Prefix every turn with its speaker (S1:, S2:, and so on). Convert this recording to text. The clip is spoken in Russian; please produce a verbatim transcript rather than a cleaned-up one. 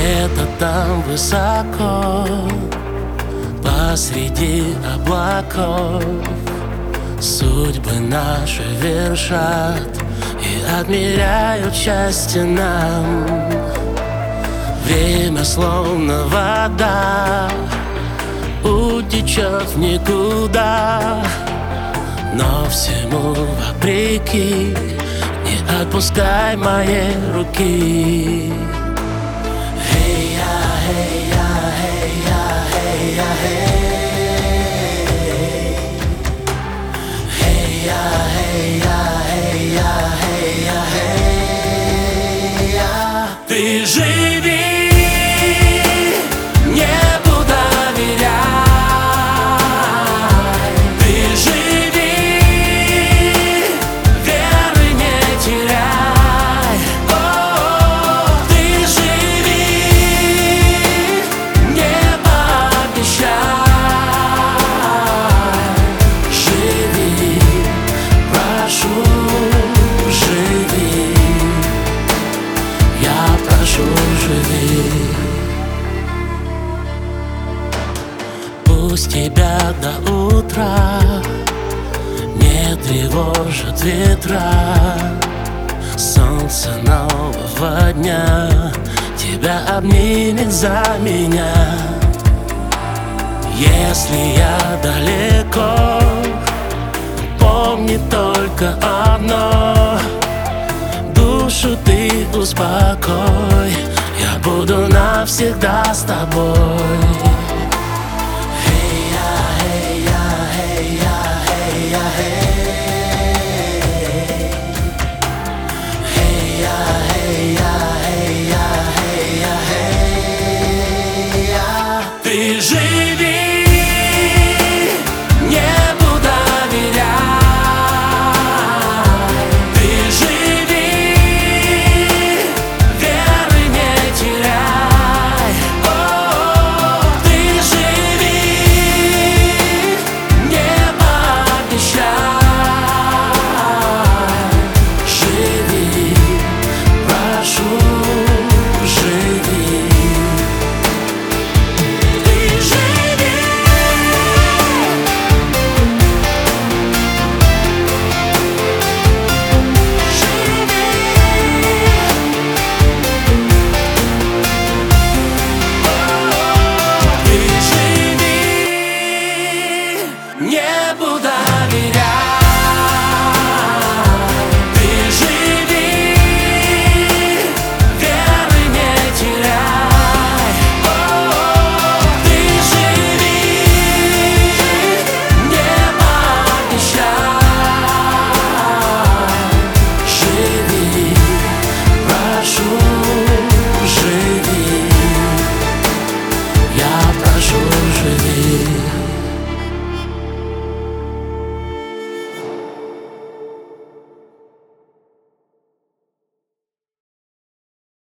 S1: Где-то там высоко, посреди облаков, судьбы наши вершат и отмеряют счастье нам. Время словно вода утечет в никуда, но всему вопреки не отпускай моей руки. Ты живи, небу доверяй. Ты живи, веры не теряй. О, ты живи, небо обещай. Живи, прошу, живи. Я прошу, живи. Пусть тебя до утра не тревожат ветра. Солнце нового дня тебя обнимет за меня. Если я далеко, помни только одно: душу ты успокой, я буду навсегда с тобой. Ты живи.